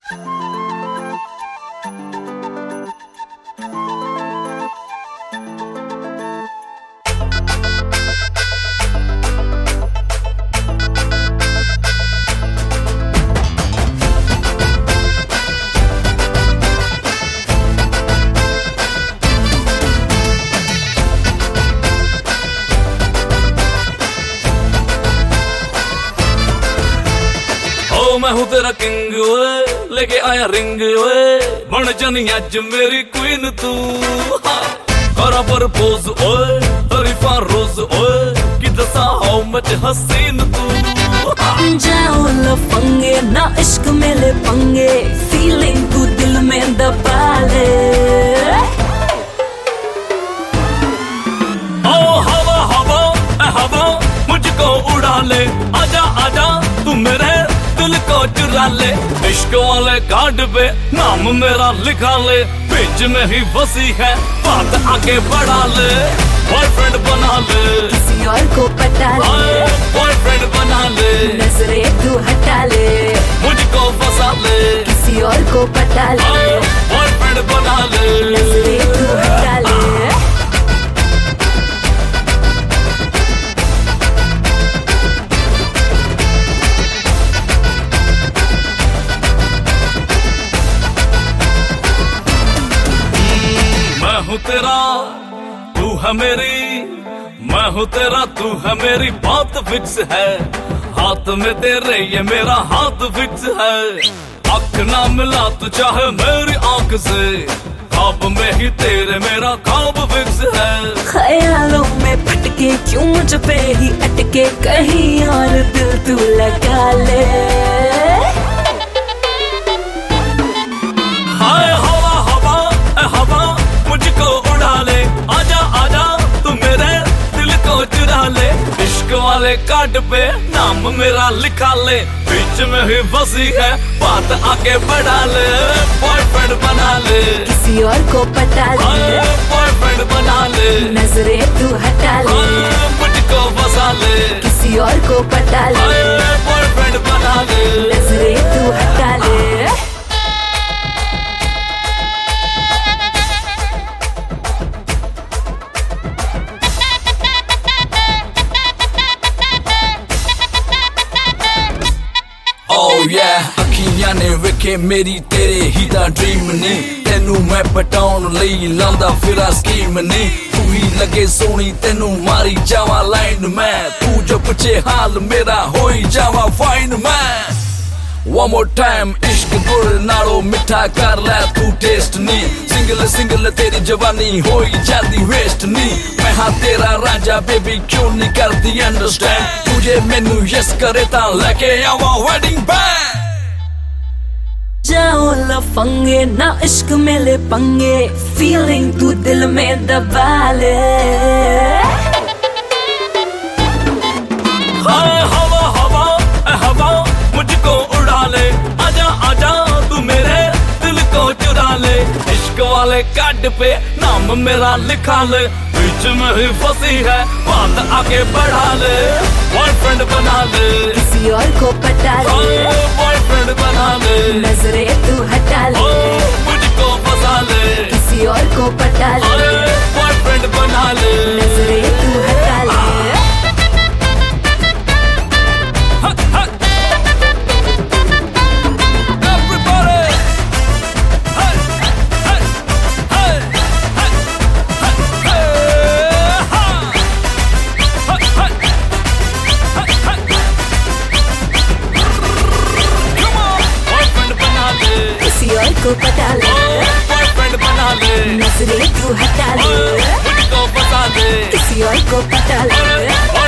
मैं हूँ तेरा किंग ओए, लेके आया रिंग ओए, बन जानी अज मेरी क्वीन तू। करा प्रपोज ओए, तरीफा रोज ओए, कि दसा हाउ मच हसीन तू। जाओ लफंगे ना इश्क में ले पंगे, फीलिंग तू दिल में दबा ले। ओ हवा हवा ए हवा मुझको उड़ा ले, आजा आजा तू मेरे दिल को चुरा ले। इश्क वाले कार्ड पे नाम मेरा लिखा ले, बीच में ही फंसी है बात आगे बढ़ा ले। बॉयफ्रेंड बना ले, किसी और को पटा ले, बॉयफ्रेंड बना ले, नजरें तू हटा ले, मुझको फंसा ले, किसी और को पटा ले, बॉयफ्रेंड बना ले, नजरें तू हटा ले। मैं हूँ तेरा तू है मेरी, मैं हूँ तेरा तू है मेरी, बात फिक्स है। हाथ में तेरे ये मेरा हाथ फिक्स है। आँख ना मिला तू चाहे मेरी आँख से, ख्वाब में ही तेरे मेरा ख्वाब फिक्स है। ख्यालों में भटके क्यों मुझ पे ही अटके, कहीं और दिल तू लगा ले। हाय हवा हवा ए हवा मुझको उड़ा ले, आजा आजा तू मेरे दिल को चुरा ले। इश्क वाले कार्ड पे नाम मेरा लिखा ले, बीच में ही फंसी है बात आगे बढ़ा ले। बॉयफ्रेंड बना ले, किसी और को पटा ले, बॉयफ्रेंड बना ले, नजरें तू हटा ले, मुझको फंसा ले, किसी और को पटा ले, बॉयफ्रेंड बना ले, नजरें तू हटा ले। Oh yeah, अखियां ने वेखे मेरी तेरे ही दा ड्रीम ने, तेनू मैं पटाउन लई लांदा फिरा स्कीम ने। तू ही लगे सोनी तेनू मारी जावा लाइन मैं, तू जो पूछे हाल मेरा होई जावा फाइन मैं। One more time इश्क गुड़ नालों मिठा कर ले तू टेस्ट नी, सिंगल सिंगल तेरी जवानी होई जाती वेस्ट नी। मैं हाँ तेरा राजा बेबी क्यों नहीं करती अंडरस्टैंड, तुझे मैनू यस करे ता लेके आवा वेडिंग बैंड। जाओ लफंगे ना इश्क में ले पंगे, फीलिंग तू दिल में दबा ले। हाय हवा हवा ए हवा मुझको उड़ा ले, आजा आजा तू मेरे दिल को चुरा ले। इश्क वाले कार्ड पे नाम मेरा लिखा ले, बीच में ही फंसी है बात आगे बढ़ा ले। बॉयफ्रेंड बना ले, किसी और को पटा ले, बॉयफ्रेंड बना ले, नजरें तू हटा ले, मुझको फंसा ले, किसी और को पटा ले, बॉयफ्रेंड बना ले, नजरें तू हटा ले। को पटा ले, बॉयफ्रेंड बना ले, नजरें तू हटा ले, मुझको फंसा ले, किसी और को पटा ले।